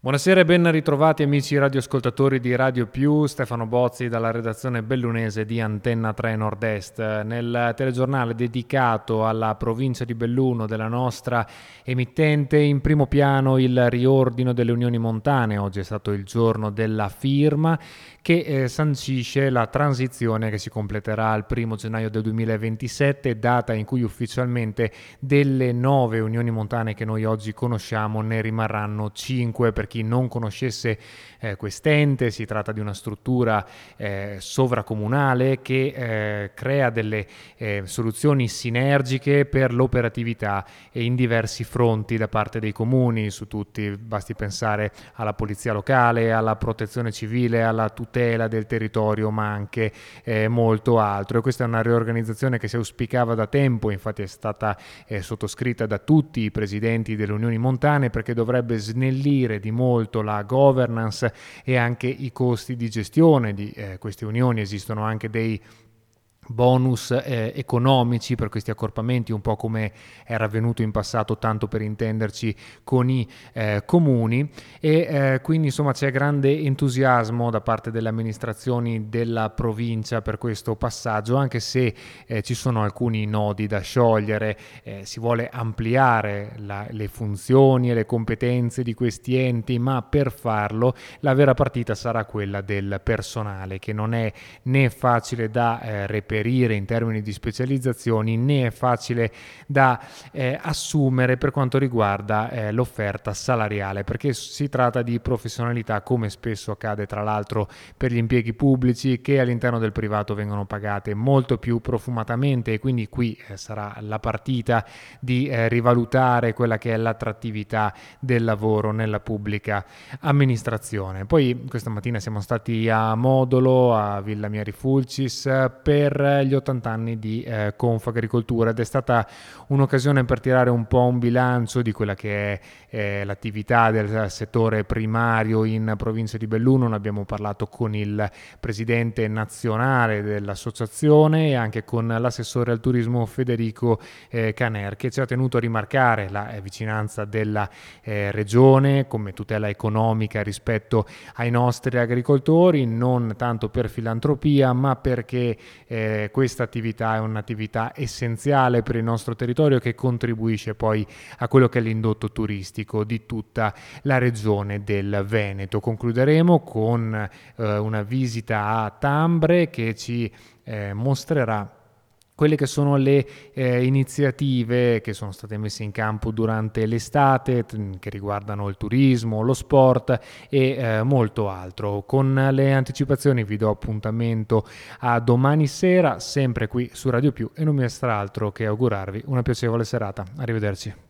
Buonasera e ben ritrovati amici radioascoltatori di Radio Più, Stefano Bozzi dalla redazione bellunese di Antenna 3 Nord-Est. Nel telegiornale dedicato alla provincia di Belluno della nostra emittente, in primo piano il riordino delle unioni montane. Oggi è stato il giorno della firma che sancisce la transizione che si completerà il 1 gennaio del 2027, data in cui ufficialmente delle 9 unioni montane che noi oggi conosciamo ne rimarranno 5. Per chi non conoscesse quest'ente, si tratta di una struttura sovracomunale che crea delle soluzioni sinergiche per l'operatività in diversi fronti da parte dei comuni, su tutti, basti pensare alla polizia locale, alla protezione civile, alla tutela del territorio, ma anche molto altro. E questa è una riorganizzazione che si auspicava da tempo, infatti è stata sottoscritta da tutti i presidenti delle unioni montane, perché dovrebbe snellire di molto la governance e anche i costi di gestione di queste unioni. Esistono anche dei bonus economici per questi accorpamenti, un po' come era avvenuto in passato, tanto per intenderci, con i comuni, e quindi insomma c'è grande entusiasmo da parte delle amministrazioni della provincia per questo passaggio, anche se ci sono alcuni nodi da sciogliere. Si vuole ampliare le funzioni e le competenze di questi enti, ma per farlo la vera partita sarà quella del personale, che non è né facile da reperire in termini di specializzazioni, né è facile da assumere per quanto riguarda l'offerta salariale, perché si tratta di professionalità, come spesso accade tra l'altro per gli impieghi pubblici, che all'interno del privato vengono pagate molto più profumatamente, e quindi qui sarà la partita di rivalutare quella che è l'attrattività del lavoro nella pubblica amministrazione. Poi questa mattina siamo stati a Modolo, a Villa Mieri Fulcis, per gli 80 anni di Confagricoltura, ed è stata un'occasione per tirare un po' un bilancio di quella che è l'attività del settore primario in provincia di Belluno. Ne abbiamo parlato con il presidente nazionale dell'associazione e anche con l'assessore al turismo Federico Caner, che ci ha tenuto a rimarcare la vicinanza della regione come tutela economica rispetto ai nostri agricoltori, non tanto per filantropia, ma perché questa attività è un'attività essenziale per il nostro territorio, che contribuisce poi a quello che è l'indotto turistico di tutta la regione del Veneto. Concluderemo con una visita a Tambre, che ci mostrerà quelle che sono le iniziative che sono state messe in campo durante l'estate, che riguardano il turismo, lo sport e molto altro. Con le anticipazioni vi do appuntamento a domani sera, sempre qui su Radio Più, e non mi resta altro che augurarvi una piacevole serata. Arrivederci.